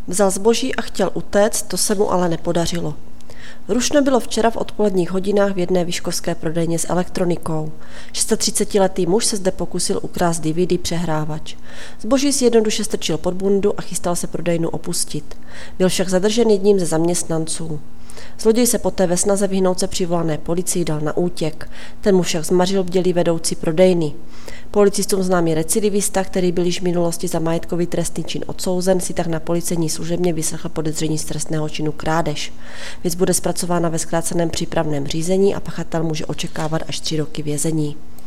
Vzal zboží a chtěl utéct, to se mu ale nepodařilo. Rušno bylo včera v odpoledních hodinách v jedné výškovské prodejně s elektronikou. 36letý muž se zde pokusil ukrást DVD přehrávač. Zboží si jednoduše strčil pod bundu a chystal se prodejnu opustit. Byl však zadržen jedním ze zaměstnanců. Zloděj se poté ve snaze vyhnout se přivolané policii dal na útěk. Ten mu však zmařil bdělý vedoucí prodejny. Policistům známý recidivista, který byl již v minulosti za majetkový trestný čin odsouzen, si tak na policejní služebně vyslechl podezření z trestného činu krádež. Věc bude zpracována ve zkráceném přípravném řízení a pachatel může očekávat až 3 roky vězení.